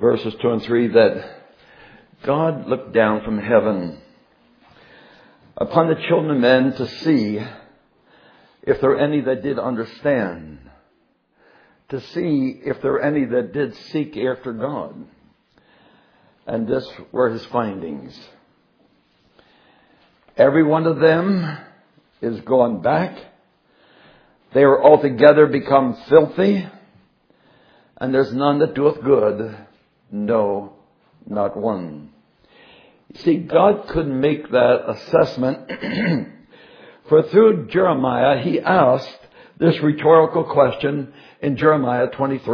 verses 2 and 3, that God looked down from heaven upon the children of men to see if there were any that did understand, to see if there were any that did seek after God. And this were his findings. Every one of them is gone back. They are altogether become filthy, and there's none that doeth good, no, not one. You see, God couldn't make that assessment, for through Jeremiah, he asked this rhetorical question in Jeremiah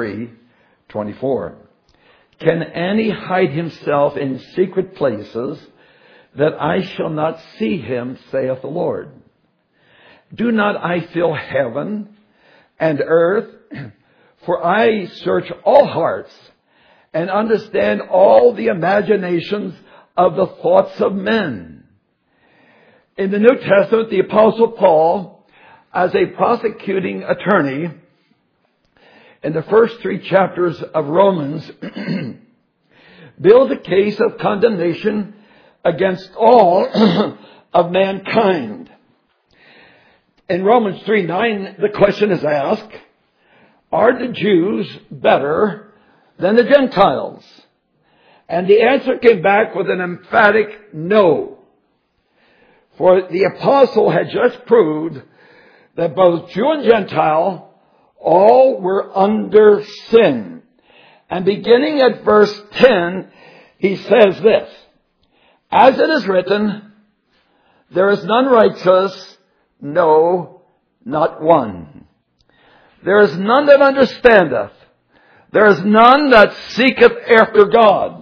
23:24. Can any hide himself in secret places that I shall not see him, saith the Lord? Do not I fill heaven and earth? For I search all hearts and understand all the imaginations of the thoughts of men. In the New Testament, the Apostle Paul, as a prosecuting attorney, in the first 3 chapters of Romans, builds a case of condemnation against all of mankind. In Romans 3:9, the question is asked, are the Jews better than the Gentiles? And the answer came back with an emphatic no. For the apostle had just proved that both Jew and Gentile, all were under sin. And beginning at verse 10, he says this, as it is written, there is none righteous, no, not one. There is none that understandeth. There is none that seeketh after God.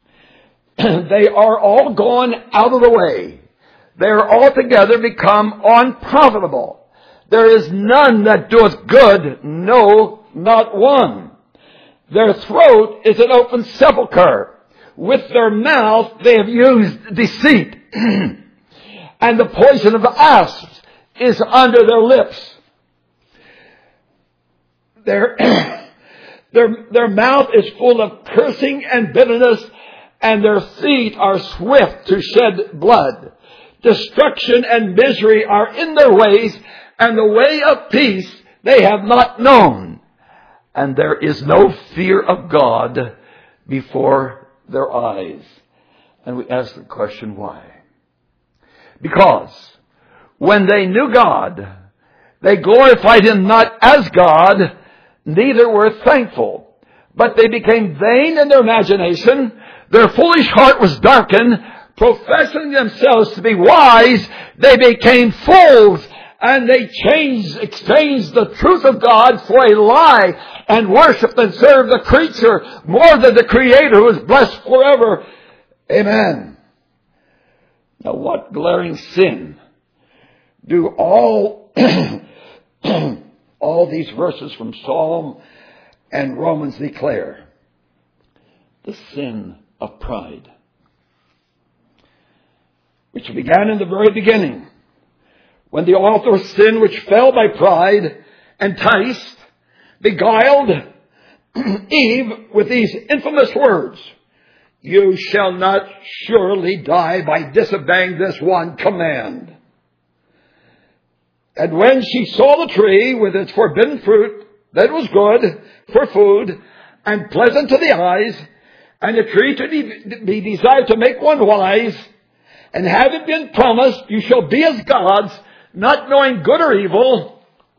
They are all gone out of the way. They are altogether become unprofitable. There is none that doeth good, no, not one. Their throat is an open sepulchre. With their mouth they have used deceit. And the poison of asps is under their lips. Their mouth is full of cursing and bitterness, and their feet are swift to shed blood. Destruction and misery are in their ways, and the way of peace they have not known. And there is no fear of God before their eyes. And we ask the question, why? Because when they knew God, they glorified him not as God, neither were thankful, but they became vain in their imagination. Their foolish heart was darkened. Professing themselves to be wise, they became fools, and they exchanged the truth of God for a lie, and worshipped and served the creature more than the Creator, who is blessed forever. Amen. Now, what glaring sin do all these verses from Psalm and Romans declare? The sin of pride, which began in the very beginning, when the author of sin, which fell by pride, enticed, beguiled Eve with these infamous words, you shall not surely die by disobeying this one command. And when she saw the tree with its forbidden fruit, that was good for food and pleasant to the eyes, and a tree to be desired to make one wise, and having been promised, you shall be as gods, not knowing good or evil,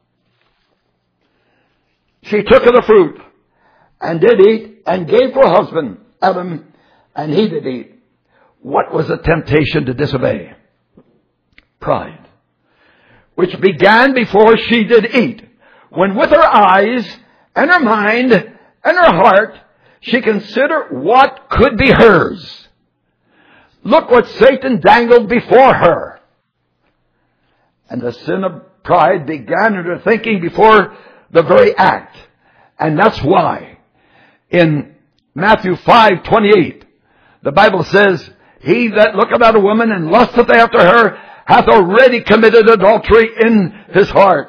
she took of the fruit, and did eat, and gave to her husband, Adam, and he did eat. What was the temptation to disobey? Pride, which began before she did eat, when with her eyes, and her mind, and her heart, she considered what could be hers. Look what Satan dangled before her. And the sin of pride began in her thinking before the very act. And that's why in Matthew 5:28, the Bible says, he that looketh at a woman and lusteth after her hath already committed adultery in his heart.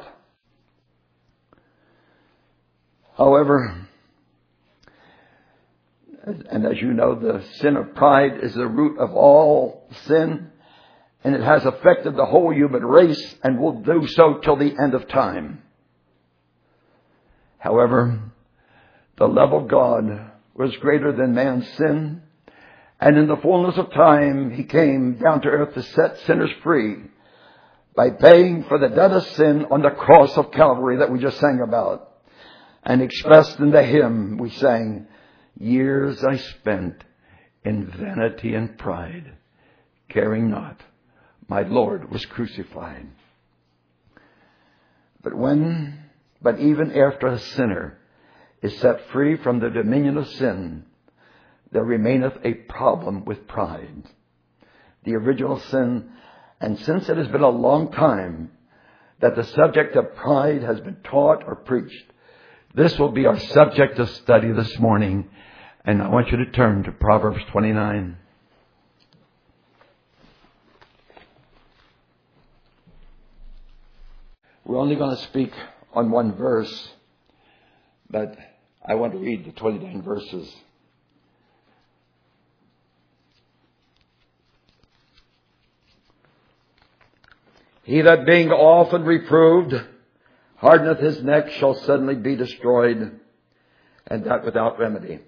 However, And as you know, the sin of pride is the root of all sin, and it has affected the whole human race and will do so till the end of time. However, the love of God was greater than man's sin, and in the fullness of time, He came down to earth to set sinners free by paying for the debt of sin on the cross of Calvary that we just sang about. And expressed in the hymn we sang, years I spent in vanity and pride, caring not, my Lord was crucified. But even after a sinner is set free from the dominion of sin, there remaineth a problem with pride, the original sin. And since it has been a long time that the subject of pride has been taught or preached, this will be our subject of study this morning. And I want you to turn to Proverbs 29. We're only going to speak on one verse, but I want to read the 29 verses. He that being often reproved hardeneth his neck shall suddenly be destroyed, and that without remedy.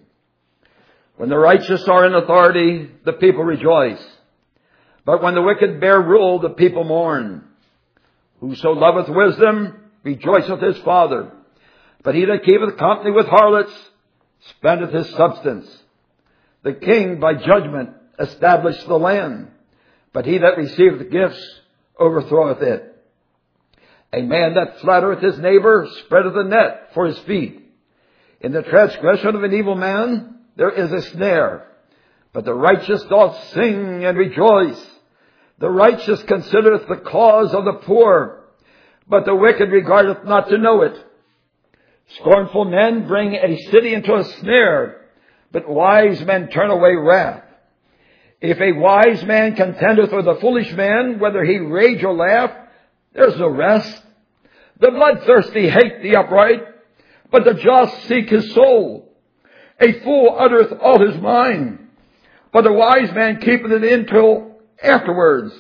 When the righteous are in authority, the people rejoice. But when the wicked bear rule, the people mourn. Whoso loveth wisdom rejoiceth his father. But he that keepeth company with harlots spendeth his substance. The king by judgment established the land, but he that receiveth gifts overthroweth it. A man that flattereth his neighbor spreadeth a net for his feet. In the transgression of an evil man there is a snare, but the righteous doth sing and rejoice. The righteous considereth the cause of the poor, but the wicked regardeth not to know it. Scornful men bring a city into a snare, but wise men turn away wrath. If a wise man contendeth with a foolish man, whether he rage or laugh, there is no rest. The bloodthirsty hate the upright, but the just seek his soul. A fool uttereth all his mind, but a wise man keepeth it in till afterwards.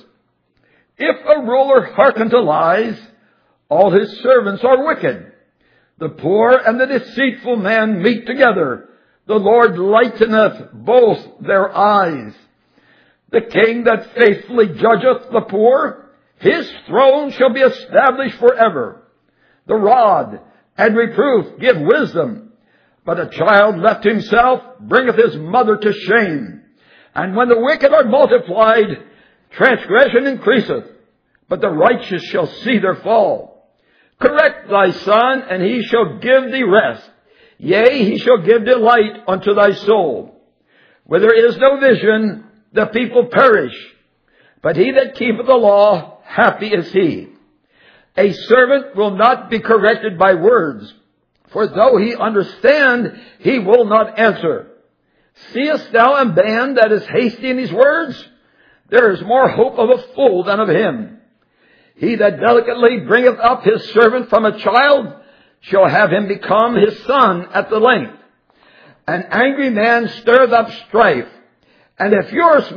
If a ruler hearken to lies, all his servants are wicked. The poor and the deceitful man meet together. The Lord lighteneth both their eyes. The king that faithfully judgeth the poor, his throne shall be established forever. The rod and reproof give wisdom, but a child left to himself bringeth his mother to shame. And when the wicked are multiplied, transgression increaseth, but the righteous shall see their fall. Correct thy son, and he shall give thee rest. Yea, he shall give delight unto thy soul. Where there is no vision, the people perish, but he that keepeth the law, happy is he. A servant will not be corrected by words, for though he understand, he will not answer. Seest thou a man that is hasty in his words? There is more hope of a fool than of him. He that delicately bringeth up his servant from a child shall have him become his son at the length. An angry man stirreth up strife, and a furious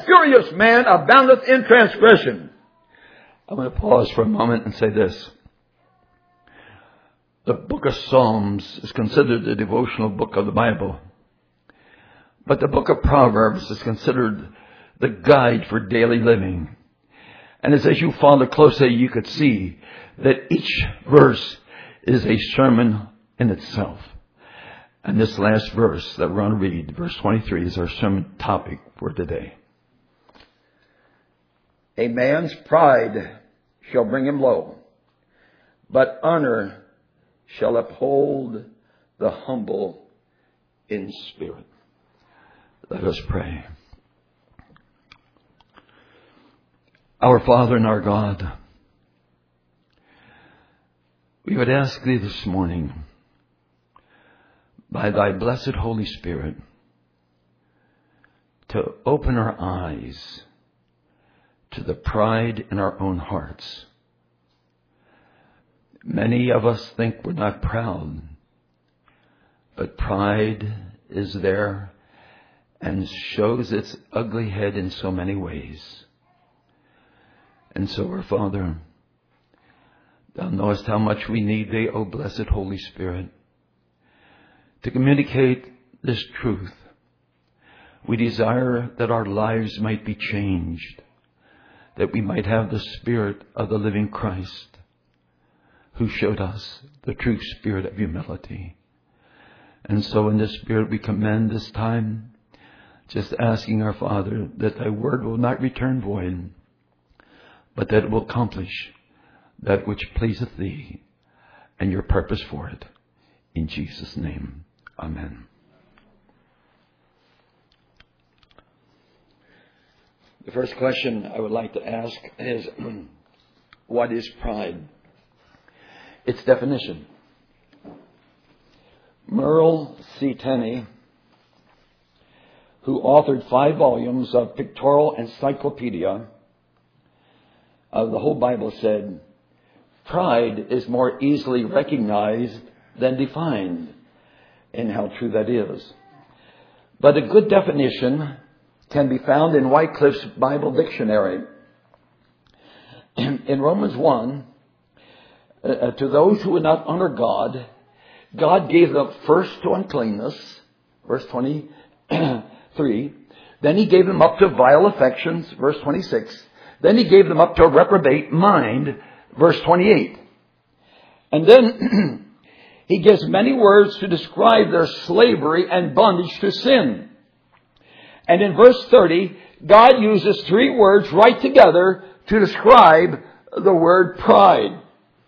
man aboundeth in transgression. I'm going to pause for a moment and say this. The book of Psalms is considered the devotional book of the Bible. But the book of Proverbs is considered the guide for daily living. And as you follow closely, you could see that each verse is a sermon in itself. And this last verse that we're going to read, verse 23, is our sermon topic for today. A man's pride shall bring him low, but honor shall uphold the humble in spirit. Let us pray. Our Father and our God, we would ask Thee this morning, by Thy blessed Holy Spirit, to open our eyes to the pride in our own hearts. Many of us think we're not proud, but pride is there and shows its ugly head in so many ways. And so, our Father, Thou knowest how much we need Thee, O blessed Holy Spirit, to communicate this truth. We desire that our lives might be changed, that we might have the Spirit of the living Christ, who showed us the true spirit of humility. And so in this spirit we commend this time, just asking our Father that Thy word will not return void, but that it will accomplish that which pleaseth Thee and Your purpose for it. In Jesus' name, amen. The first question I would like to ask is, what is pride? Its definition. Merle C. Tenney, who authored 5 volumes of pictorial encyclopedia of the whole Bible, said, pride is more easily recognized than defined, and how true that is. But a good definition can be found in Wycliffe's Bible Dictionary. In Romans 1, to those who would not honor God, God gave them first to uncleanness, verse 23. Then He gave them up to vile affections, verse 26. Then He gave them up to a reprobate mind, verse 28. And then He gives many words to describe their slavery and bondage to sin. And in verse 30, God uses 3 words right together to describe the word pride.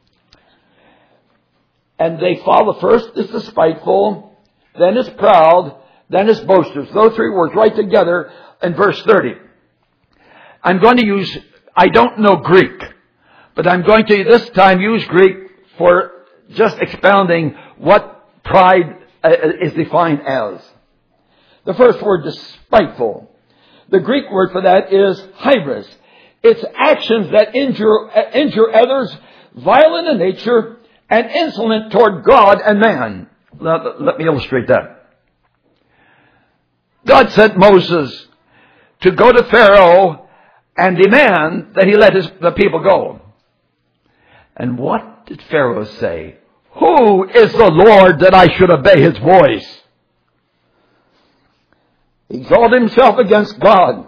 And they follow: first is the spiteful, then is proud, then is boasters. Those 3 words right together in verse 30. I'm going to use, I don't know Greek, but I'm going to this time use Greek for just expounding what pride is defined as. The first word is spiteful. The Greek word for that is hybris. It's actions that injure others, violent in nature, and insolent toward God and man. Let me illustrate that. God sent Moses to go to Pharaoh and demand that he let the people go. And what did Pharaoh say? Who is the Lord that I should obey His voice? He exalted himself against God.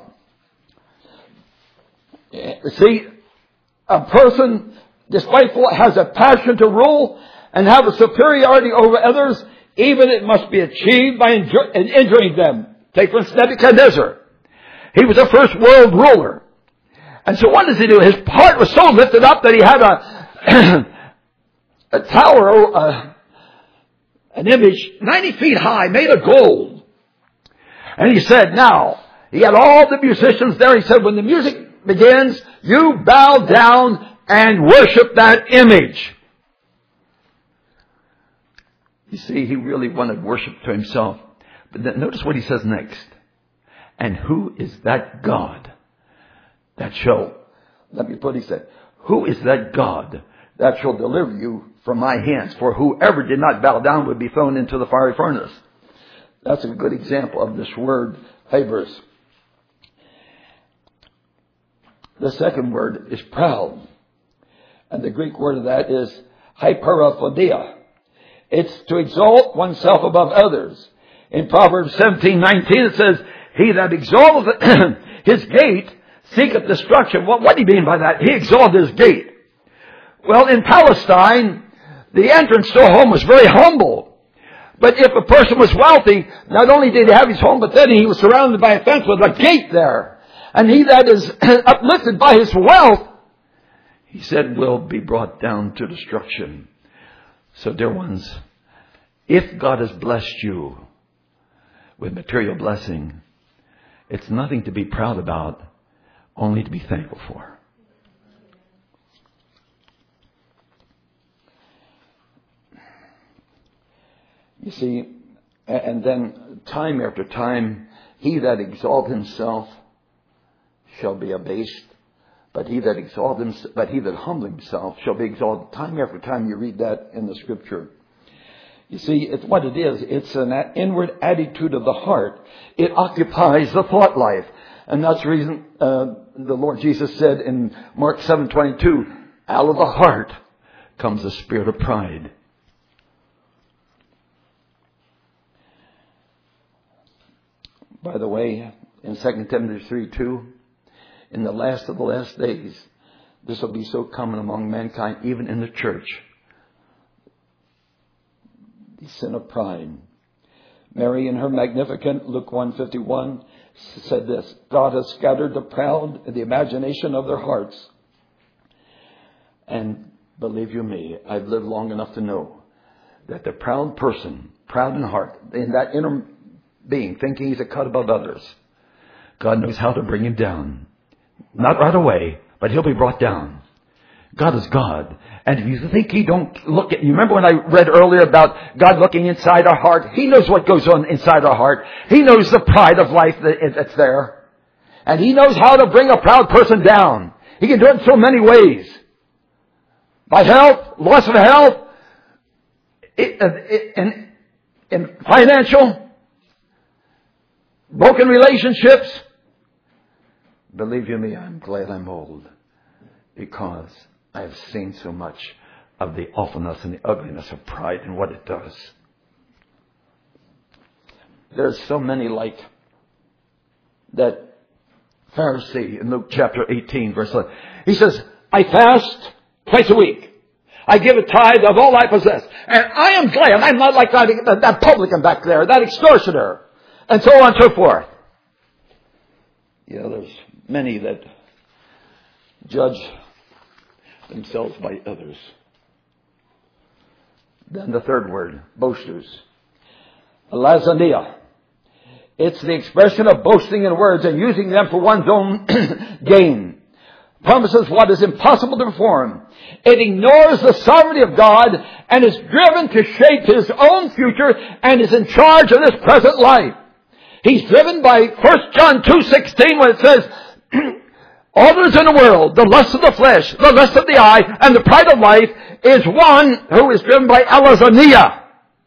See, a person despiteful has a passion to rule and have a superiority over others, even it must be achieved by injuring them. Take for instance Nebuchadnezzar. He was a first world ruler. And so what does he do? His heart was so lifted up that he had a tower, an image 90 feet high, made of gold. And he said, now, he had all the musicians there. He said, when the music begins, you bow down and worship that image. You see, he really wanted worship to himself. But then notice what he says next. And who is that God that shall, he said, who is that God that shall deliver you from my hands? For whoever did not bow down would be thrown into the fiery furnace. That's a good example of this word, hybris. The second word is proud. And the Greek word of that is hyperaphodia. It's to exalt oneself above others. In Proverbs 17:19 it says, he that exalteth his gate seeketh destruction. What do you mean by that? He exalted his gate. Well, in Palestine, the entrance to a home was very humble. But if a person was wealthy, not only did he have his home, but then he was surrounded by a fence with a gate there. And he that is uplifted by his wealth, he said, will be brought down to destruction. So, dear ones, if God has blessed you with material blessing, it's nothing to be proud about, only to be thankful for. You see, and then time after time, he that exalts himself shall be abased, but he that humbles himself shall be exalted. Time after time you read that in the scripture. You see, it's what it is. It's an inward attitude of the heart. It occupies the thought life. And that's the reason the Lord Jesus said in Mark 7:22, out of the heart comes the spirit of pride. By the way, in 2 Timothy 3:2, in the last of the last days, this will be so common among mankind, even in the church. The sin of pride. Mary, in her Magnificat, Luke 1:51, said this: God has scattered the proud in the imagination of their hearts. And believe you me, I've lived long enough to know that the proud person, proud in heart, in that inner being, thinking he's a cut above others, God knows how to bring him down. Not right away, but he'll be brought down. God is God. And if you think he don't look at, you remember when I read earlier about God looking inside our heart? He knows what goes on inside our heart. He knows the pride of life that's there. And he knows how to bring a proud person down. He can do it in so many ways. By health, loss of health, in financial, broken relationships. Believe you me, I'm glad I'm old, because I have seen so much of the awfulness and the ugliness of pride and what it does. There's so many like that Pharisee in Luke chapter 18, verse 11. He says, I fast twice a week. I give a tithe of all I possess. And I am glad I'm not like that publican back there, that extortioner, and so on and so forth. There's many that judge themselves by others. Then the third word, boasters. Lasania. It's the expression of boasting in words and using them for one's own gain. Promises what is impossible to perform. It ignores the sovereignty of God and is driven to shape his own future and is in charge of this present life. He's driven by 1 John 2:16 when it says, all that is in the world, the lust of the flesh, the lust of the eye, and the pride of life, is one who is driven by alazania.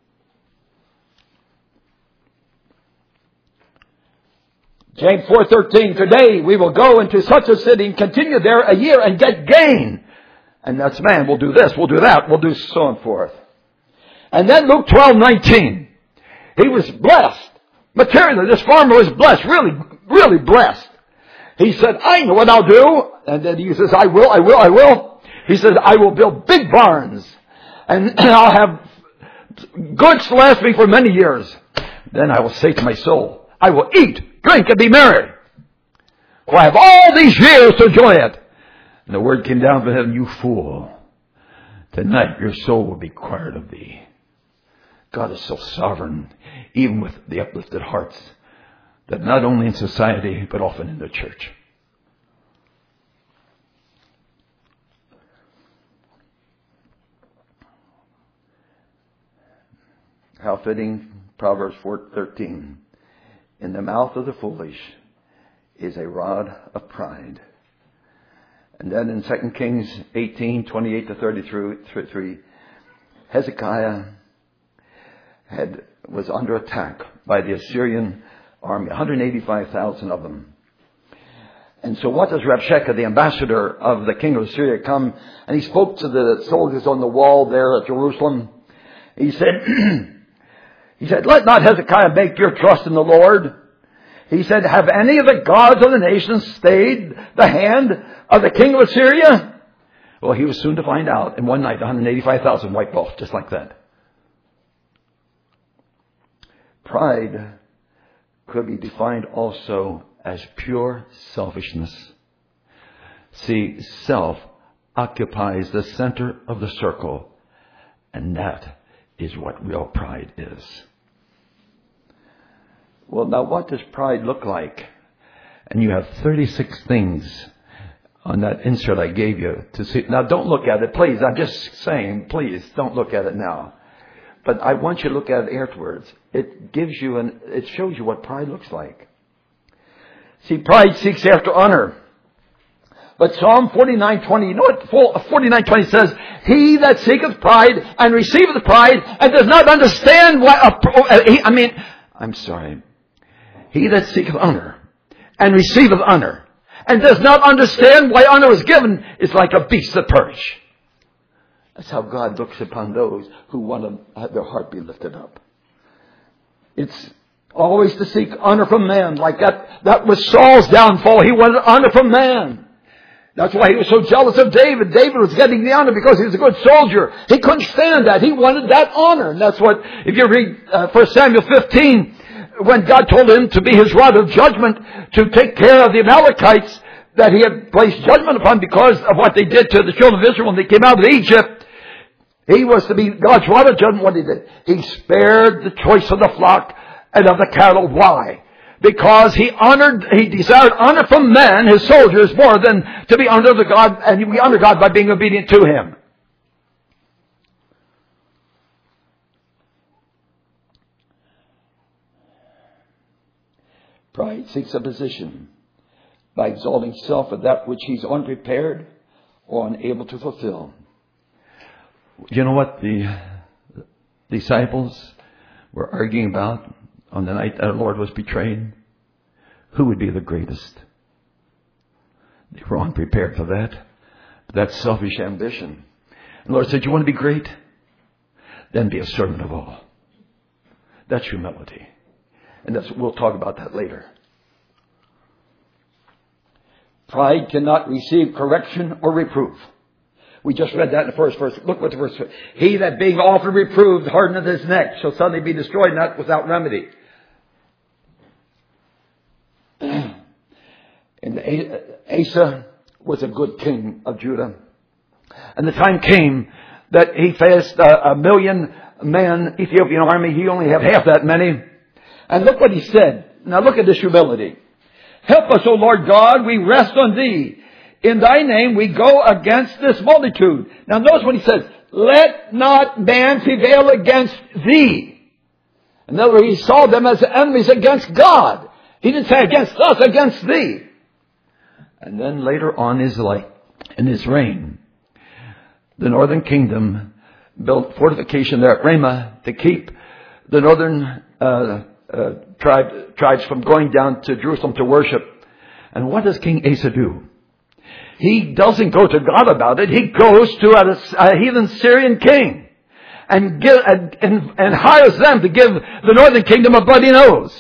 James 4:13, today we will go into such a city and continue there a year and get gain. And that's man, we'll do this, we'll do that, we'll do so on forth. And then Luke 12:19, he was blessed. Materially, this farmer was blessed, really, really blessed. He said, I know what I'll do. And then he says, I will. He says, I will build big barns. And I'll have goods to last me for many years. Then I will say to my soul, I will eat, drink, and be merry. For I have all these years to enjoy it. And the word came down from heaven, you fool. Tonight your soul will be required of thee. God is so sovereign, even with the uplifted hearts, that not only in society, but often in the church. How fitting, Proverbs 4:13. In the mouth of the foolish is a rod of pride. And then in 2 Kings 18:28-33, Hezekiah was under attack by the Assyrian army, 185,000 of them. And so what does Rabshakeh, the ambassador of the king of Assyria, come, and he spoke to the soldiers on the wall there at Jerusalem. He said, let not Hezekiah make your trust in the Lord. He said, have any of the gods of the nations stayed the hand of the king of Assyria? Well, he was soon to find out. In one night, 185,000 wiped off, just like that. Pride could be defined also as pure selfishness. See, self occupies the center of the circle, and that is what real pride is. Well, now what does pride look like? And you have 36 things on that insert I gave you to see. Now don't look at it, please. I'm just saying, please don't look at it now. But I want you to look at it afterwards. It gives you it shows you what pride looks like. See, pride seeks after honor. But Psalm 49:20, you know what 49:20 says? He that seeketh pride and receiveth pride and does not understand He that seeketh honor and receiveth honor and does not understand why honor is given is like a beast of perish. That's how God looks upon those who want to have their heart be lifted up. It's always to seek honor from man. Like that was Saul's downfall. He wanted honor from man. That's why he was so jealous of David. David was getting the honor because he was a good soldier. He couldn't stand that. He wanted that honor. And that's what, if you read 1 Samuel 15, when God told him to be his rod of judgment to take care of the Amalekites that he had placed judgment upon because of what they did to the children of Israel when they came out of Egypt, he was to be God's rod of judgment. What he did, he spared the choice of the flock and of the cattle. Why? Because he desired honor from men, his soldiers, more than to be under the God, and we honor God by being obedient to him. Pride seeks a position by exalting self of that which he's unprepared or unable to fulfill. You know what the disciples were arguing about on the night our Lord was betrayed? Who would be the greatest? They were unprepared for that. That's selfish ambition. And the Lord said, you want to be great? Then be a servant of all. That's humility. And we'll talk about that later. Pride cannot receive correction or reproof. We just read that in the first verse. Look what the verse says. He that being often reproved hardeneth his neck shall suddenly be destroyed, not without remedy. And Asa was a good king of Judah. And the time came that he faced a 1,000,000-man Ethiopian army. He only had half that many. And look what he said. Now look at this humility. Help us, O Lord God, we rest on thee. In thy name we go against this multitude. Now notice what he says. Let not man prevail against thee. In other words, he saw them as enemies against God. He didn't say against us, against thee. And then later on in his reign, the northern kingdom built fortification there at Ramah to keep the northern tribes from going down to Jerusalem to worship. And what does King Asa do? He doesn't go to God about it. He goes to a heathen Syrian king and hires them to give the northern kingdom a bloody nose.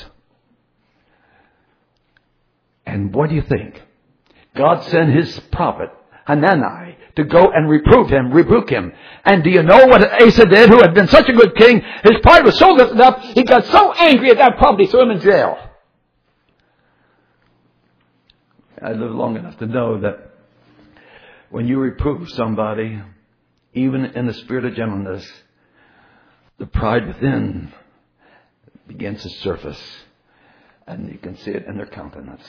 And what do you think? God sent his prophet Hanani to go and rebuke him. And do you know what Asa did, who had been such a good king? His pride was so lifted up, he got so angry at that prophet, he threw him in jail. I lived long enough to know that when you reprove somebody, even in the spirit of gentleness, the pride within begins to surface. And you can see it in their countenance.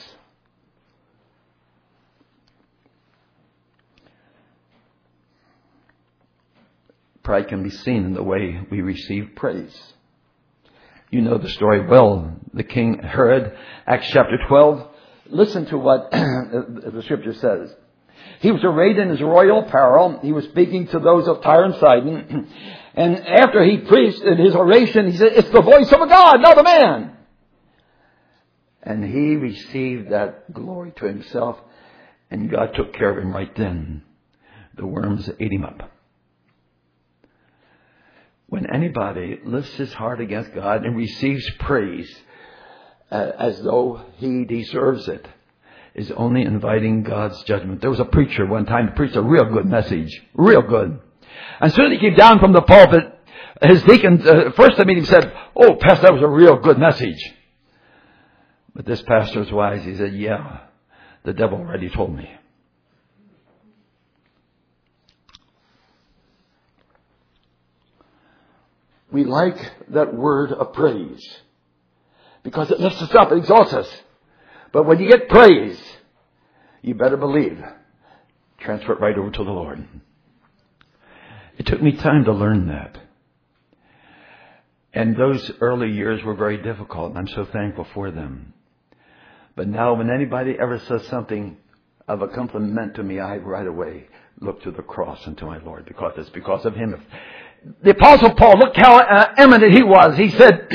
Pride can be seen in the way we receive praise. You know the story well. The king Herod, Acts chapter 12. Listen to what the scripture says. He was arrayed in his royal apparel. He was speaking to those of Tyre and Sidon. And after he preached in his oration, he said, it's the voice of a God, not a man. And he received that glory to himself. And God took care of him right then. The worms ate him up. When anybody lifts his heart against God and receives praise as though he deserves it, is only inviting God's judgment. There was a preacher one time who preached a real good message. Real good. And soon he came down from the pulpit. His deacon, first to meet him, said, oh, Pastor, that was a real good message. But this pastor was wise. He said, yeah, the devil already told me. We like that word of praise because it lifts us up, it exalts us. But when you get praise, you better believe, transfer it right over to the Lord. It took me time to learn that. And those early years were very difficult, and I'm so thankful for them. But now when anybody ever says something of a compliment to me, I right away look to the cross and to my Lord, because it's because of Him. The Apostle Paul, look how eminent he was. He said,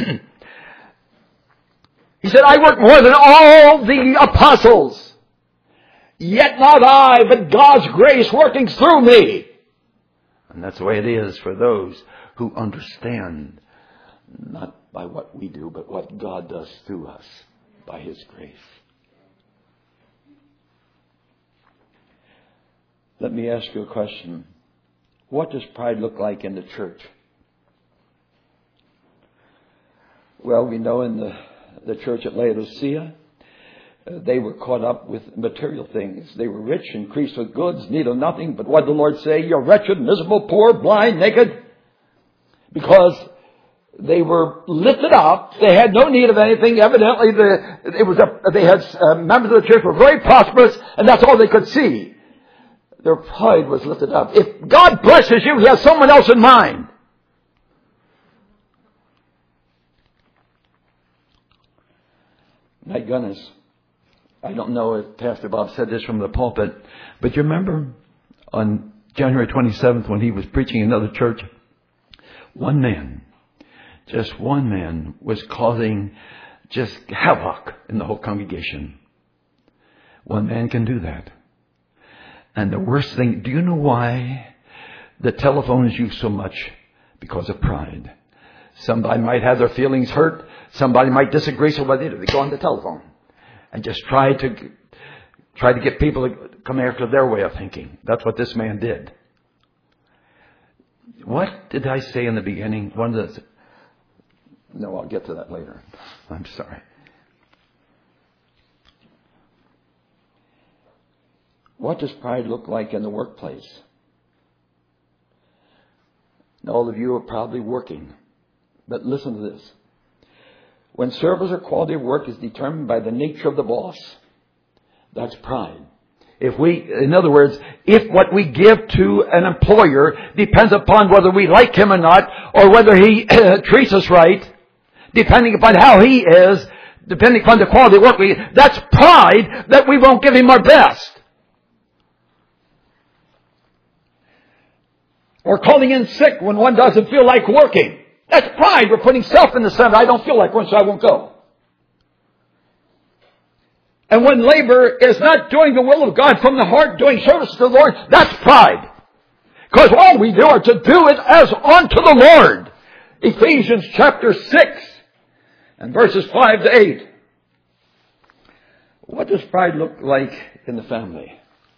I work more than all the apostles. Yet not I, but God's grace working through me. And that's the way it is for those who understand, not by what we do, but what God does through us by His grace. Let me ask you a question. What does pride look like in the church? Well, we know in the church at Laodicea, they were caught up with material things. They were rich, increased with goods, need of nothing. But what did the Lord say? You're wretched, miserable, poor, blind, naked. Because they were lifted up. They had no need of anything. Evidently, they had members of the church were very prosperous, and that's all they could see. Their pride was lifted up. If God blesses you, He has someone else in mind. My goodness. I don't know if Pastor Bob said this from the pulpit, but you remember on January 27th when he was preaching in another church, just one man was causing just havoc in the whole congregation. One man can do that. And the worst thing, do you know why the telephone is used so much? Because of pride. Somebody might have their feelings hurt. Somebody might disagree. So what they do? They go on the telephone and just try to get people to come after their way of thinking. That's what this man did. What did I say in the beginning? No, I'll get to that later. I'm sorry. What does pride look like in the workplace? Now, all of you are probably working. But listen to this. When service or quality of work is determined by the nature of the boss, that's pride. In other words, if what we give to an employer depends upon whether we like him or not, or whether he treats us right, depending upon how he is, depending upon the quality of work that's pride that we won't give him our best. Or calling in sick when one doesn't feel like working. That's pride. We're putting self in the center. I don't feel like working, so I won't go. And when labor is not doing the will of God from the heart, doing service to the Lord, that's pride. Because all we do are to do it as unto the Lord. Ephesians chapter 6 and verses 5 to 8. What does pride look like in the family?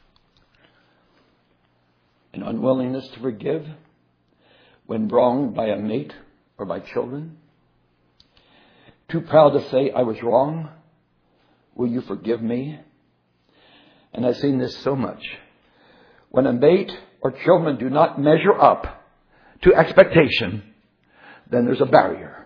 An unwillingness to forgive when wronged by a mate or by children. Too proud to say, I was wrong. Will you forgive me? And I've seen this so much. When a mate or children do not measure up to expectation, then there's a barrier.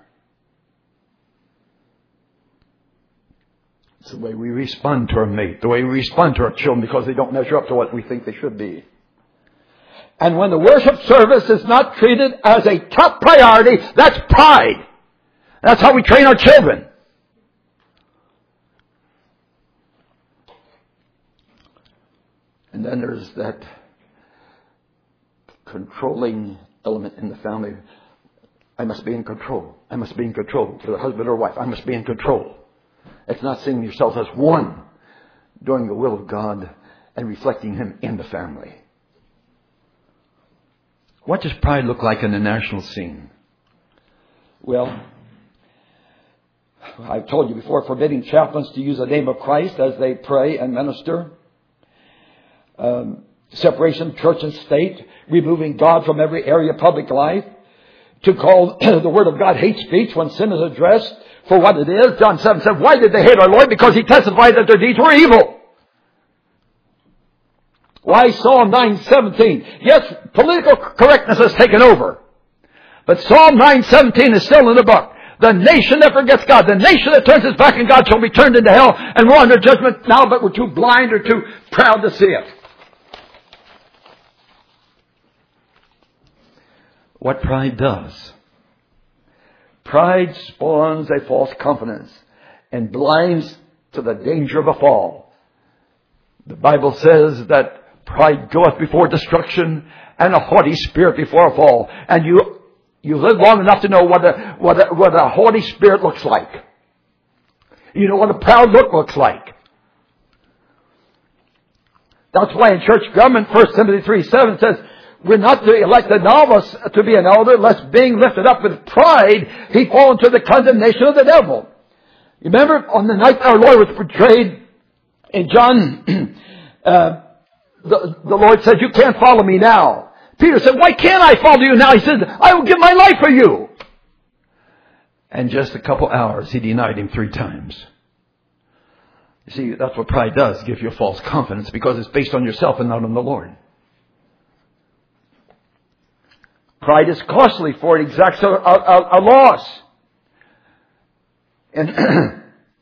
It's the way we respond to our mate, the way we respond to our children because they don't measure up to what we think they should be. And when the worship service is not treated as a top priority, that's pride. That's how we train our children. And then there's that controlling element in the family. I must be in control. I must be in control. For the husband or wife, I must be in control. It's not seeing yourself as one, doing the will of God and reflecting Him in the family. What does pride look like in the national scene? Well, I've told you before, forbidding chaplains to use the name of Christ as they pray and minister. Separation of church and state. Removing God from every area of public life. To call the Word of God hate speech when sin is addressed for what it is. John 7 said, why did they hate our Lord? Because He testified that their deeds were evil. Why Psalm 9:17? Yes, political correctness has taken over. But Psalm 9:17 is still in the book. The nation that forgets God, the nation that turns its back on God shall be turned into hell, and we're under judgment now, but we're too blind or too proud to see it. What pride does. Pride spawns a false confidence and blinds to the danger of a fall. The Bible says that pride goeth before destruction and a haughty spirit before a fall. And you live long enough to know what a haughty spirit looks like. You know what a proud look looks like. That's why in church government, 1 Timothy 3:7 says, we're not to elect a novice to be an elder, lest being lifted up with pride, he fall into the condemnation of the devil. You remember on the night our Lord was portrayed in John, the Lord said, you can't follow me now. Peter said, why can't I follow you now? He said, I will give my life for you. And just a couple hours, he denied him 3 times. You see, that's what pride does, give you a false confidence, because it's based on yourself and not on the Lord. Pride is costly, for it exacts a loss. In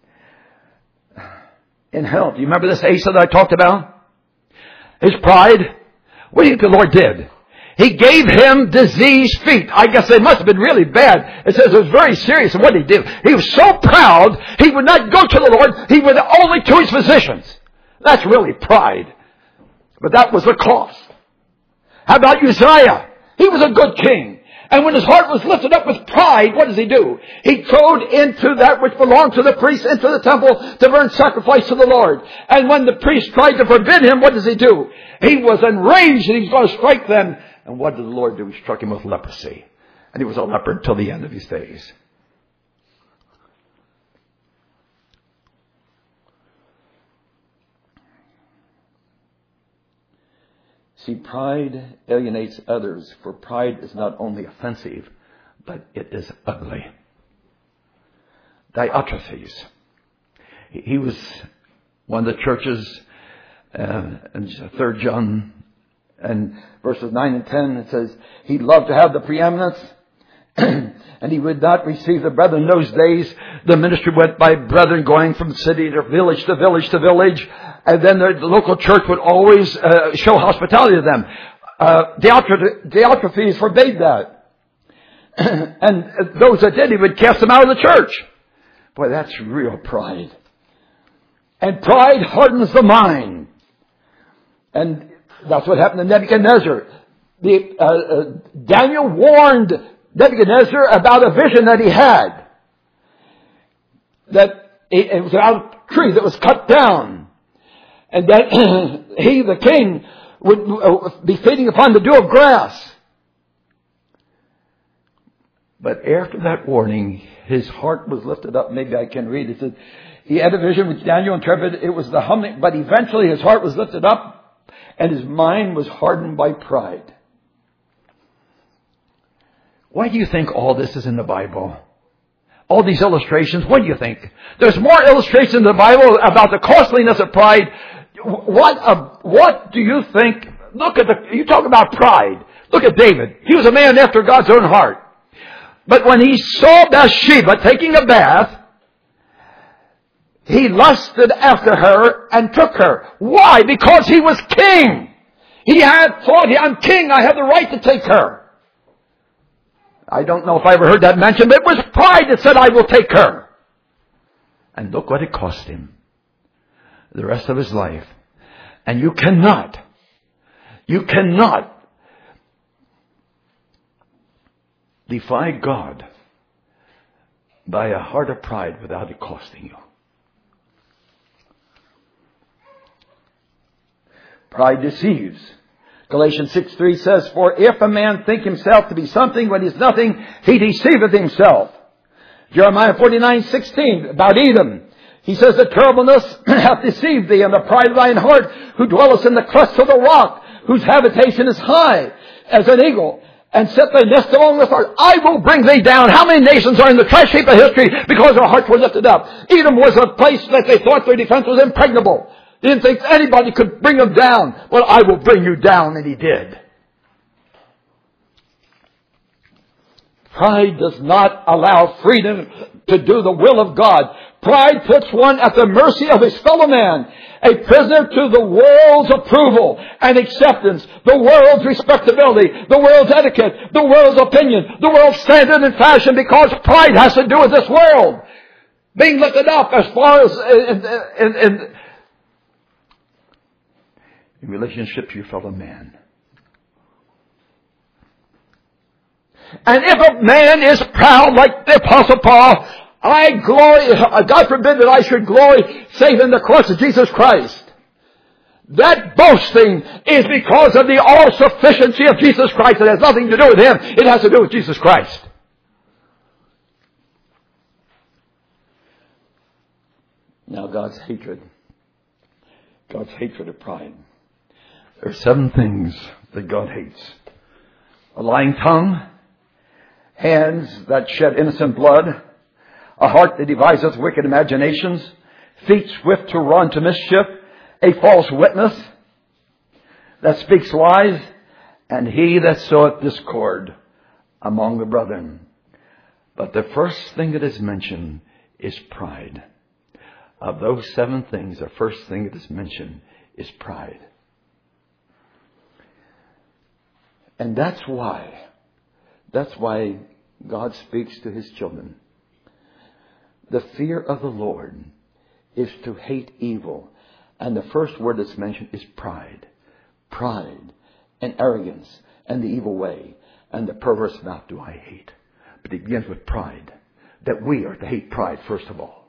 health, you remember this Asa that I talked about? His pride. What do you think the Lord did? He gave him diseased feet. I guess they must have been really bad. It says it was very serious. And what did he do? He was so proud, he would not go to the Lord. He went only to his physicians. That's really pride. But that was the cost. How about Uzziah? He was a good king. And when his heart was lifted up with pride, what does he do? He trod into that which belonged to the priest, into the temple, to burn sacrifice to the Lord. And when the priest tried to forbid him, what does he do? He was enraged and he was going to strike them. And what did the Lord do? He struck him with leprosy. And he was a leper until the end of his days. See, pride alienates others, for pride is not only offensive, but it is ugly. Diotrephes. He was one of the churches, in 3 John, and verses 9 and 10, it says, he loved to have the preeminence, and he would not receive the brethren. In those days, the ministry went by brethren going from city to village to village to village. And then the local church would always show hospitality to them. Diotrephes forbade that. And those that did, he would cast them out of the church. Boy, that's real pride. And pride hardens the mind. And that's what happened to Nebuchadnezzar. Daniel warned Nebuchadnezzar about a vision that he had. That it was about a tree that was cut down. And that he, the king, would be feeding upon the dew of grass. But after that warning, his heart was lifted up. Maybe I can read it. It said, he had a vision which Daniel interpreted. It was the humming, but eventually his heart was lifted up and his mind was hardened by pride. Why do you think all this is in the Bible? All these illustrations, what do you think? There's more illustrations in the Bible about the costliness of pride. What do you think? You talk about pride. Look at David. He was a man after God's own heart. But when he saw Bathsheba taking a bath, he lusted after her and took her. Why? Because he was king. He had thought, I'm king, I have the right to take her. I don't know if I ever heard that mentioned, but it was pride that said, I will take her. And look what it cost him. The rest of his life. And you cannot defy God by a heart of pride without it costing you. Pride deceives. Galatians 6:3 says, for if a man think himself to be something when he is nothing, he deceiveth himself. Jeremiah 49:16 about Edom. He says, the terribleness hath deceived thee, and the pride of thine heart, who dwellest in the clefts of the rock, whose habitation is high as an eagle, and set thy nest among the stars. I will bring thee down. How many nations are in the trash heap of history because their hearts were lifted up? Edom was a place that they thought their defense was impregnable. They didn't think anybody could bring them down. Well, I will bring you down, and he did. Pride does not allow freedom to do the will of God. Pride puts one at the mercy of his fellow man, a prisoner to the world's approval and acceptance, the world's respectability, the world's etiquette, the world's opinion, the world's standard and fashion, because pride has to do with this world. Being lifted up as far as in relationship to your fellow man. And if a man is proud like the Apostle Paul, I glory, God forbid that I should glory save in the cross of Jesus Christ. That boasting is because of the all-sufficiency of Jesus Christ. It has nothing to do with him. It has to do with Jesus Christ. Now God's hatred of pride. There are 7 things that God hates. A lying tongue, hands that shed innocent blood, a heart that deviseth wicked imaginations, feet swift to run to mischief, a false witness that speaks lies, and he that soweth discord among the brethren. But the first thing that is mentioned is pride. Of those 7 things, the first thing that is mentioned is pride. And that's why God speaks to his children. The fear of the Lord is to hate evil. And the first word that's mentioned is pride. Pride and arrogance and the evil way and the perverse mouth do I hate. But it begins with pride. That we are to hate pride first of all.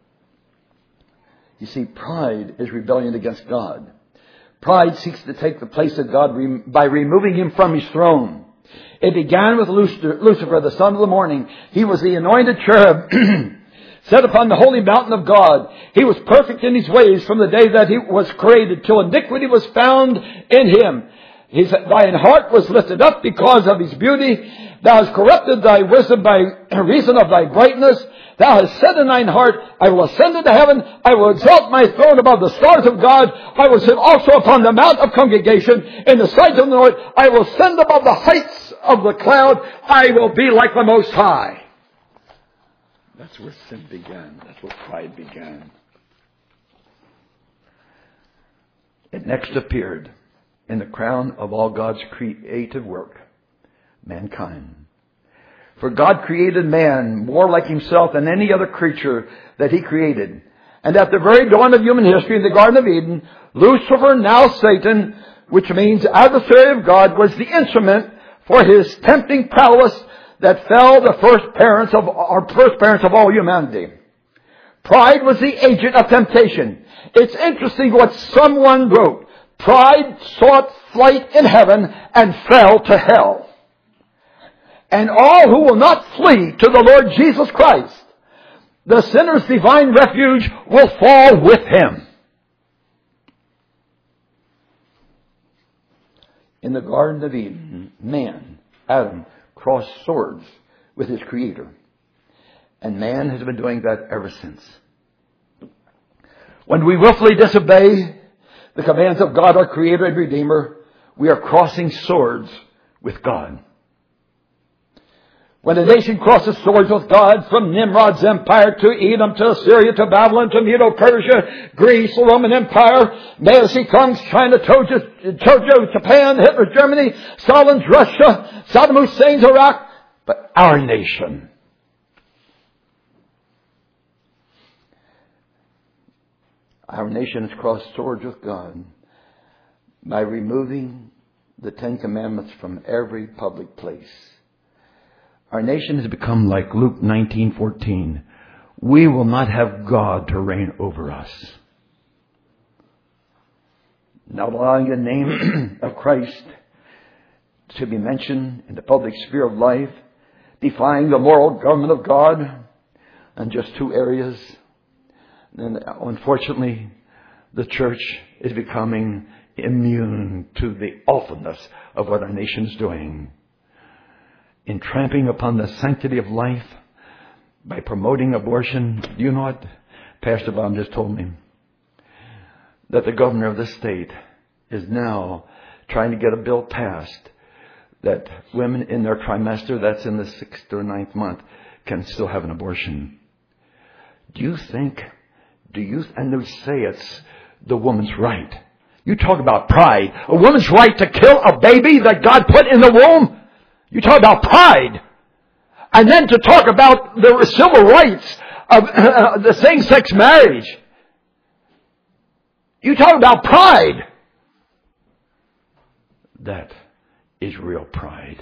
You see, pride is rebellion against God. Pride seeks to take the place of God by removing him from his throne. It began with Lucifer, the son of the morning. He was the anointed cherub set upon the holy mountain of God. He was perfect in his ways from the day that he was created till iniquity was found in him. Thine heart was lifted up because of his beauty. Thou hast corrupted thy wisdom by reason of thy brightness. Thou hast said in thine heart, I will ascend into heaven. I will exalt my throne above the stars of God. I will sit also upon the mount of congregation in the sight of the Lord. I will ascend above the heights of the cloud. I will be like the Most High. That's where sin began. That's where pride began. It next appeared in the crown of all God's creative work, mankind. For God created man more like himself than any other creature that he created. And at the very dawn of human history in the Garden of Eden, Lucifer, now Satan, which means adversary of God, was the instrument for his tempting prowess that fell the first parents of all humanity. Pride was the agent of temptation. It's interesting what someone wrote. Pride sought flight in heaven and fell to hell. And all who will not flee to the Lord Jesus Christ, the sinner's divine refuge, will fall with him. In the Garden of Eden, man, Adam, crossed swords with his Creator. And man has been doing that ever since. When we willfully disobey the commands of God, our Creator and Redeemer, we are crossing swords with God. When a nation crosses swords with God, from Nimrod's empire to Edom to Assyria to Babylon to Medo-Persia, Greece, the Roman Empire, Meiji Kong's China, Tojo, Japan, Hitler's Germany, Stalin's Russia, Saddam Hussein's Iraq, but our nation. Our nation has crossed swords with God by removing the 10 Commandments from every public place. Our nation has become like Luke 19:14. We will not have God to reign over us. Not allowing the name of Christ to be mentioned in the public sphere of life, defying the moral government of God in just 2 areas. And unfortunately, the church is becoming immune to the awfulness of what our nation is doing. In trampling upon the sanctity of life by promoting abortion. Do you know what Pastor Baum just told me? That the governor of the state is now trying to get a bill passed that women in their trimester, that's in the 6th or 9th month, can still have an abortion. And they say it's the woman's right. You talk about pride. A woman's right to kill a baby that God put in the womb? You talk about pride. And then to talk about the civil rights of the same-sex marriage. You talk about pride. That is real pride.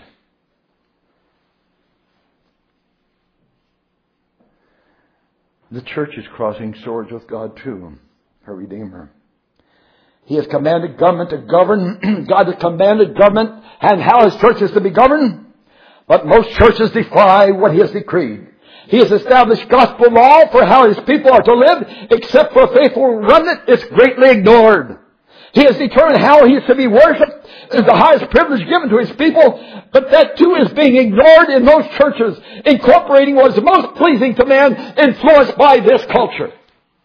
The church is crossing swords with God too, her Redeemer. He has commanded government to govern. God has commanded government and how His church is to be governed. But most churches defy what He has decreed. He has established gospel law for how His people are to live. Except for a faithful remnant, it's greatly ignored. He has determined how He is to be worshipped. It is the highest privilege given to His people. But that too is being ignored in most churches, incorporating what is most pleasing to man, influenced by this culture.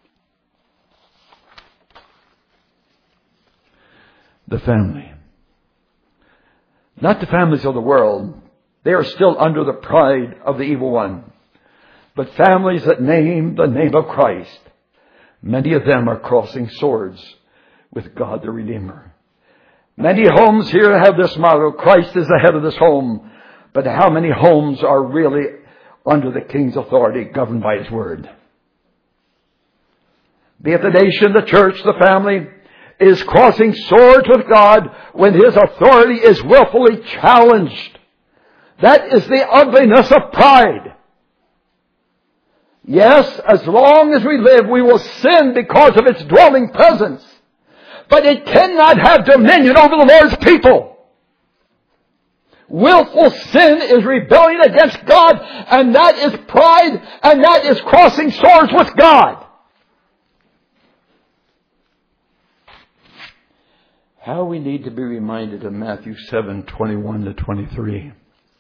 The family. Not the families of the world. They are still under the pride of the evil one. But families that name the name of Christ, many of them are crossing swords with God the Redeemer. Many homes here have this motto, Christ is the head of this home. But how many homes are really under the King's authority, governed by His word? Be it the nation, the church, the family, is crossing swords with God when His authority is willfully challenged. That is the ugliness of pride. Yes, as long as we live, we will sin because of its dwelling presence. But it cannot have dominion over the Lord's people. Willful sin is rebellion against God, and that is pride, and that is crossing swords with God. How we need to be reminded of Matthew 7:21-23,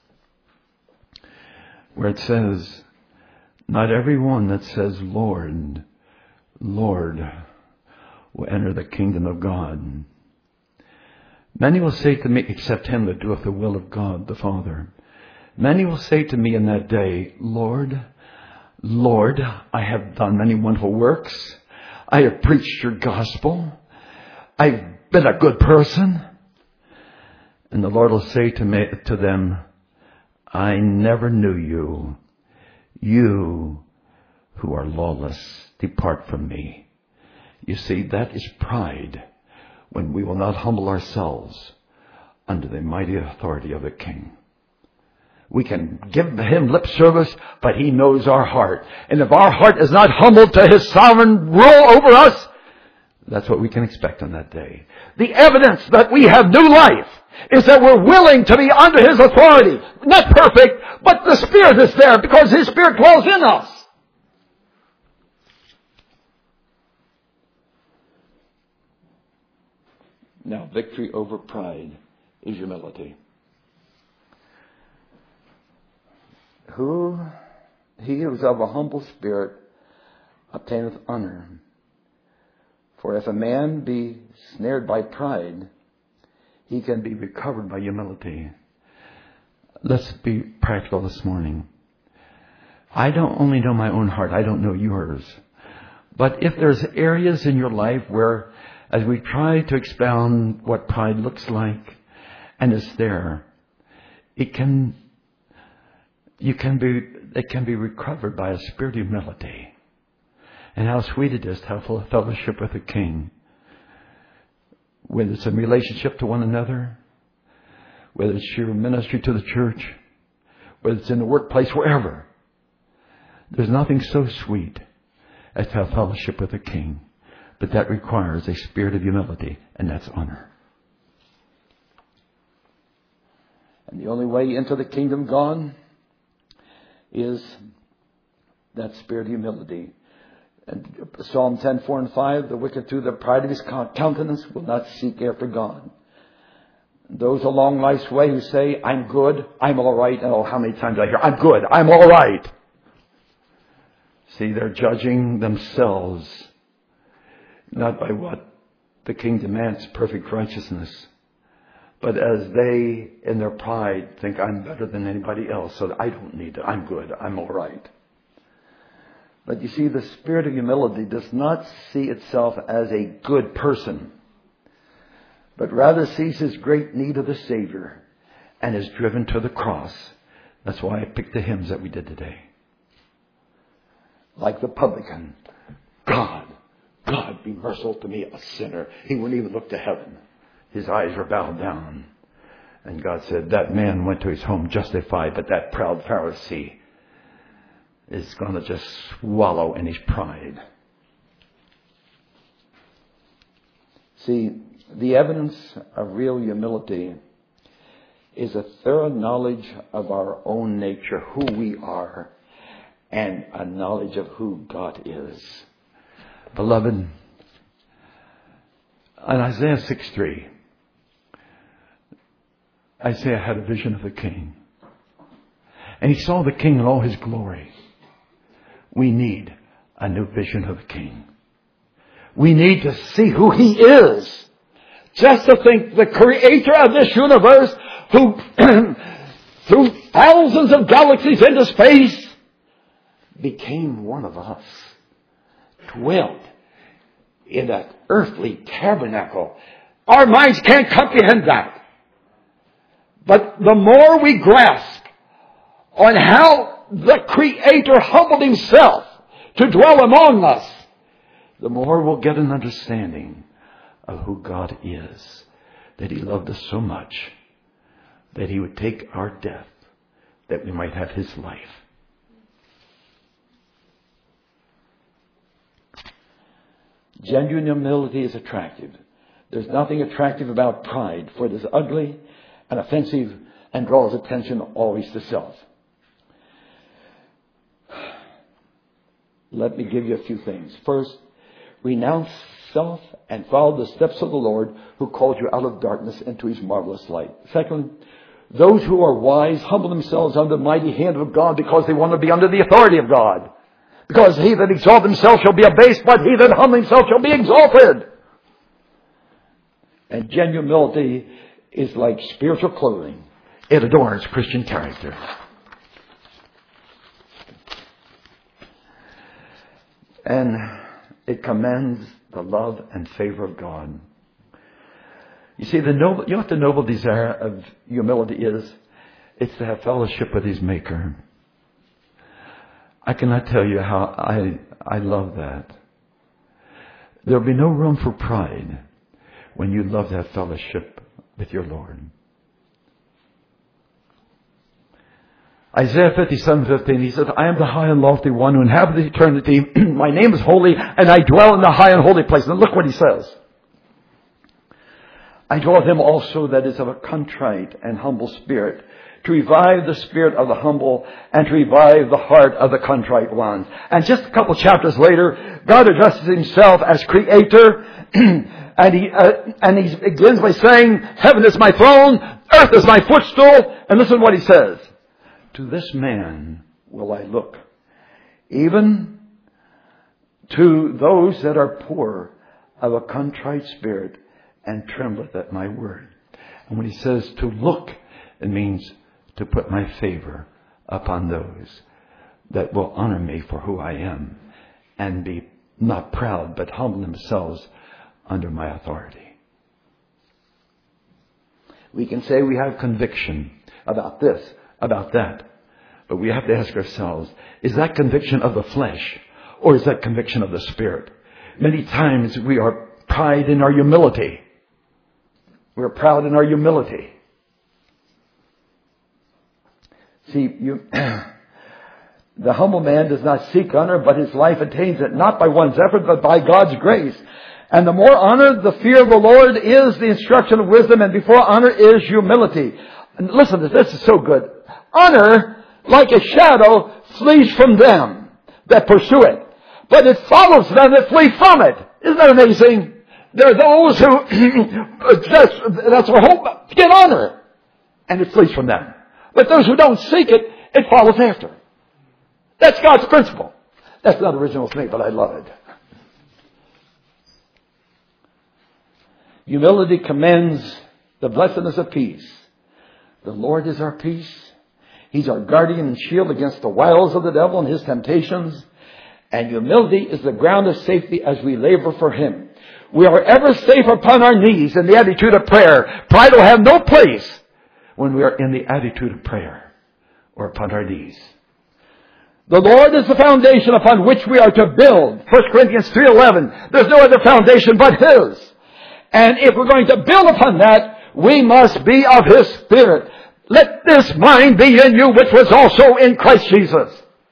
where it says, not every one that says, Lord, Lord, will enter the kingdom of God. Many will say to me, except him that doeth the will of God the Father. Many will say to me in that day, Lord, Lord, I have done many wonderful works. I have preached your gospel. I've been a good person. And the Lord will say to them, I never knew you. You who are lawless, depart from me. You see, that is pride, when we will not humble ourselves under the mighty authority of the King. We can give Him lip service, but He knows our heart. And if our heart is not humbled to His sovereign rule over us, that's what we can expect on that day. The evidence that we have new life is that we're willing to be under His authority. Not perfect, but the Spirit is there because His Spirit dwells in us. Now, victory over pride is humility. He who is of a humble spirit obtaineth honor. For if a man be snared by pride, he can be recovered by humility. Let's be practical this morning. I don't only know my own heart, I don't know yours. But if there's areas in your life where, as we try to expound what pride looks like and is there, it can be recovered by a spirit of humility. And how sweet it is to have fellowship with the King. Whether it's in relationship to one another, whether it's your ministry to the church, whether it's in the workplace, wherever. There's nothing so sweet as to have fellowship with the King. But that requires a spirit of humility, and that's honor. And the only way into the kingdom gone is that spirit of humility. And Psalm 10:4-5, the wicked through the pride of his countenance will not seek after God. Those along life's way who say, I'm good, I'm all right. Oh, how many times I hear, I'm good, I'm all right. See, they're judging themselves, not by what the King demands, perfect righteousness, but as they, in their pride, think I'm better than anybody else, so I don't need it, I'm good, I'm all right. But you see, the spirit of humility does not see itself as a good person, but rather sees his great need of the Savior and is driven to the cross. That's why I picked the hymns that we did today. Like the publican, God, be merciful to me, a sinner. He wouldn't even look to heaven. His eyes were bowed down. And God said, that man went to his home justified, but that proud Pharisee is going to just wallow in his pride. See, the evidence of real humility is a thorough knowledge of our own nature, who we are, and a knowledge of who God is. Beloved, in Isaiah 6:3, Isaiah had a vision of the King. And he saw the King in all his glory. We need a new vision of the King. We need to see who he is. Just to think the creator of this universe, who threw thousands of galaxies into space, became one of us. Dwelt in that earthly tabernacle. Our minds can't comprehend that. But the more we grasp on how the Creator humbled himself to dwell among us, the more we'll get an understanding of who God is. That he loved us so much that he would take our death that we might have his life. Genuine humility is attractive. There's nothing attractive about pride, for it is ugly and offensive and draws attention always to self. Let me give you a few things. First, renounce self and follow the steps of the Lord who called you out of darkness into his marvelous light. Second, those who are wise humble themselves under the mighty hand of God because they want to be under the authority of God. Because he that exalts himself shall be abased, but he that humbles himself shall be exalted. And genuine humility is like spiritual clothing. It adorns Christian character. And it commends the love and favor of God. You see, you know what the noble desire of humility is? It's to have fellowship with his Maker. I cannot tell you how I love that. There'll be no room for pride when you love that fellowship with your Lord. Isaiah 57:15, he said, I am the high and lofty one who inhabits eternity. My name is holy, and I dwell in the high and holy place. And look what he says. I dwell with him also that is of a contrite and humble spirit, to revive the spirit of the humble and to revive the heart of the contrite ones. And just a couple chapters later, God addresses himself as creator. And he begins by saying, heaven is my throne, earth is my footstool. And listen to what he says. To this man will I look, even to those that are poor of a contrite spirit, and trembleth at my word. And when he says to look, it means to put my favor upon those that will honor me for who I am and be not proud, but humble themselves under my authority. We can say we have conviction about this, about that. But we have to ask ourselves, is that conviction of the flesh or is that conviction of the Spirit? Many times we are proud in our humility. We're proud in our humility. See, the humble man does not seek honor, but his life attains it not by one's effort, but by God's grace. And the more honor, the fear of the Lord is the instruction of wisdom, and before honor is humility. And listen, this is so good. Honor, like a shadow, flees from them that pursue it. But it follows them that flee from it. Isn't that amazing? There are those who, that's their hope, to get honor. And it flees from them. But those who don't seek it, it follows after. That's God's principle. That's not original to me, but I love it. Humility commends the blessedness of peace. The Lord is our peace. He's our guardian and shield against the wiles of the devil and his temptations. And humility is the ground of safety as we labor for him. We are ever safe upon our knees in the attitude of prayer. Pride will have no place when we are in the attitude of prayer or upon our knees. The Lord is the foundation upon which we are to build. 1 Corinthians 3:11. There's no other foundation but his. And if we're going to build upon that, We must be of His Spirit. Let this mind be in you, which was also in Christ Jesus.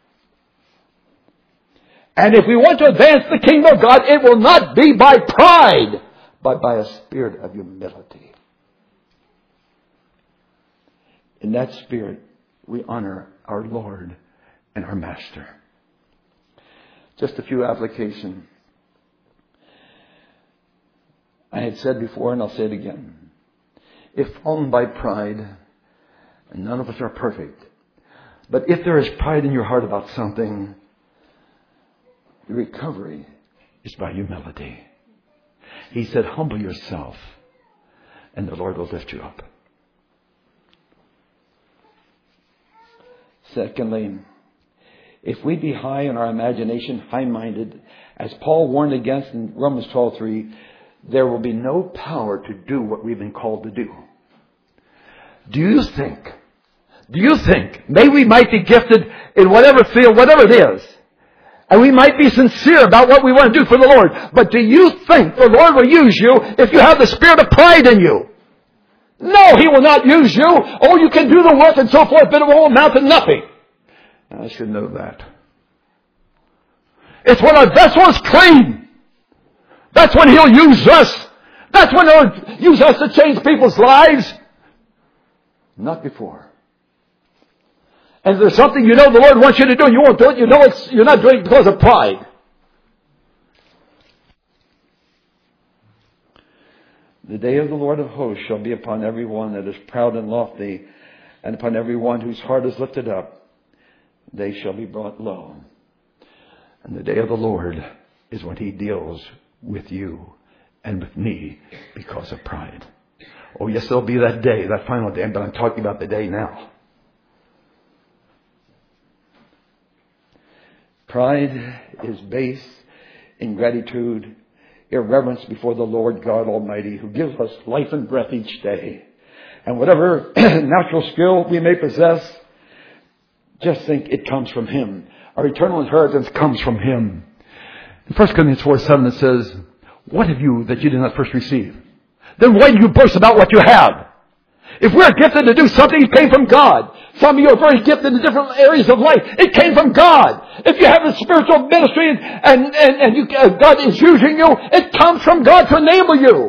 And if we want to advance the kingdom of God, it will not be by pride, but by a spirit of humility. In that spirit, we honor our Lord and our Master. Just a few applications. I had said before, and I'll say it again. If fallen by pride, and none of us are perfect, but if there is pride in your heart about something, the recovery is by humility. He said, humble yourself, and the Lord will lift you up. Secondly, if we be high in our imagination, high-minded, as Paul warned against in Romans 12:3, there will be no power to do what we've been called to do. Do you think, maybe we might be gifted in whatever field, whatever it is, and we might be sincere about what we want to do for the Lord, but do you think the Lord will use you if you have the spirit of pride in you? No, He will not use you. Oh, you can do the work and so forth, but it won't amount to nothing. I should know that. It's when our vessel is clean. That's when He'll use us. That's when He'll use us to change people's lives. Not before. And if there's something you know the Lord wants you to do and you won't do it, you know you're not doing it because of pride. The day of the Lord of hosts shall be upon every one that is proud and lofty, and upon every one whose heart is lifted up. They shall be brought low. And the day of the Lord is when He deals with you and with me because of pride. Oh yes, there'll be that day, that final day, but I'm talking about the day now. Pride is based in gratitude, irreverence before the Lord God Almighty, who gives us life and breath each day. And whatever natural skill we may possess, just think it comes from Him. Our eternal inheritance comes from Him. In 1 Corinthians 4:7 it says, what have you that you did not first receive? Then why do you boast about what you have? If we're gifted to do something, it came from God. Some of you are very gifted in different areas of life. It came from God. If you have a spiritual ministry and God is using you, it comes from God to enable you.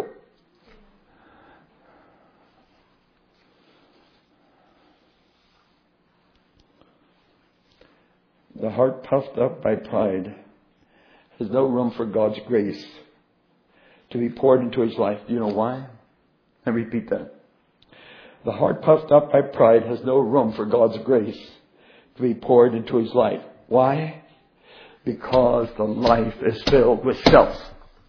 The heart puffed up by pride has no room for God's grace to be poured into his life. Do you know why? I repeat that. The heart puffed up by pride has no room for God's grace to be poured into his life. Why? Because the life is filled with self.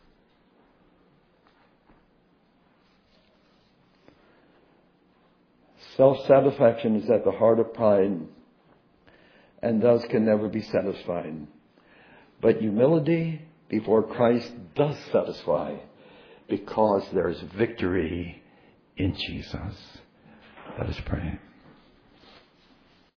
Self-satisfaction is at the heart of pride and thus can never be satisfied. But humility before Christ does satisfy because there is victory in Jesus. Let us pray.